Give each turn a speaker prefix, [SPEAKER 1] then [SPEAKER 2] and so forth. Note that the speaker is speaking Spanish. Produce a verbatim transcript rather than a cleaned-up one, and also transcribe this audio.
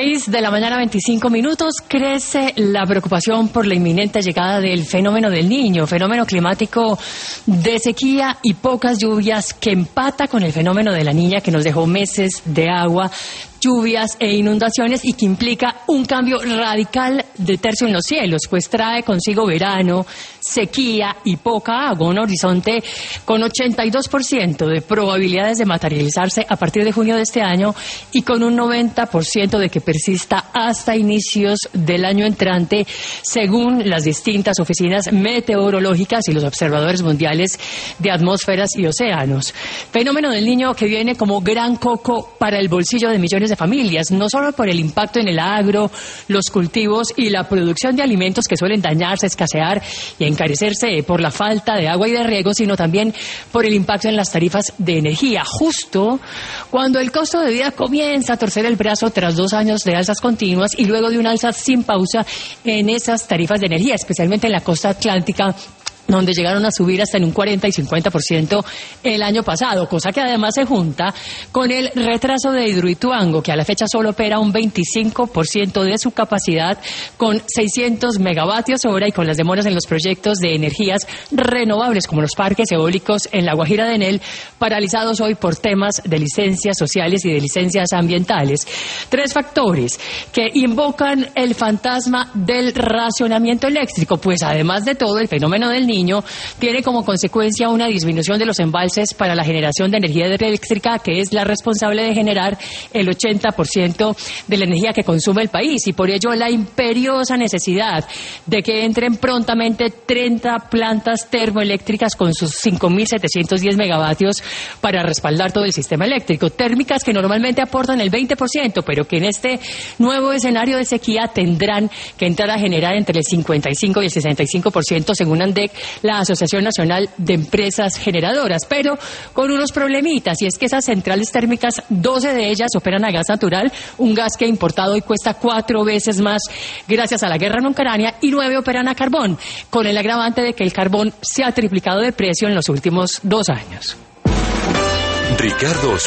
[SPEAKER 1] Seis de la mañana, veinticinco minutos. Crece la preocupación por la inminente llegada del fenómeno del Niño, fenómeno climático de sequía y pocas lluvias que empata con el fenómeno de la Niña, que nos dejó meses de agua, lluvias e inundaciones, y que implica un cambio radical de tercio en los cielos, pues trae consigo verano, sequía y poca agua, un horizonte con ochenta y dos por ciento de probabilidades de materializarse a partir de junio de este año y con un noventa por ciento de que persista hasta inicios del año entrante, según las distintas oficinas meteorológicas y los observadores mundiales de atmósferas y océanos. Fenómeno del Niño que viene como gran coco para el bolsillo de millones de familias, no solo por el impacto en el agro, los cultivos y la producción de alimentos que suelen dañarse, escasear y encarecerse por la falta de agua y de riego, sino también por el impacto en las tarifas de energía, justo cuando el costo de vida comienza a torcer el brazo tras dos años de alzas continuas y luego de una alza sin pausa en esas tarifas de energía, especialmente en la costa atlántica, donde llegaron a subir hasta en un cuarenta y cincuenta por ciento el año pasado, cosa que además se junta con el retraso de Hidroituango, que a la fecha solo opera un veinticinco por ciento de su capacidad con seiscientos megavatios hora, y con las demoras en los proyectos de energías renovables como los parques eólicos en la Guajira de Enel, paralizados hoy por temas de licencias sociales y de licencias ambientales. Tres factores que invocan el fantasma del racionamiento eléctrico, pues además de todo el fenómeno del Niño tiene como consecuencia una disminución de los embalses para la generación de energía eléctrica, que es la responsable de generar el ochenta por ciento de la energía que consume el país, y por ello la imperiosa necesidad de que entren prontamente treinta plantas termoeléctricas con sus cinco mil setecientos diez megavatios para respaldar todo el sistema eléctrico, térmicas que normalmente aportan el veinte por ciento, pero que en este nuevo escenario de sequía tendrán que entrar a generar entre el cincuenta y cinco y el sesenta y cinco por ciento, según ANDEC, la Asociación Nacional de Empresas Generadoras, pero con unos problemitas, y es que esas centrales térmicas, doce de ellas operan a gas natural, un gas que importado hoy cuesta cuatro veces más gracias a la guerra en Ucrania, y nueve operan a carbón, con el agravante de que el carbón se ha triplicado de precio en los últimos dos años.
[SPEAKER 2] Ricardo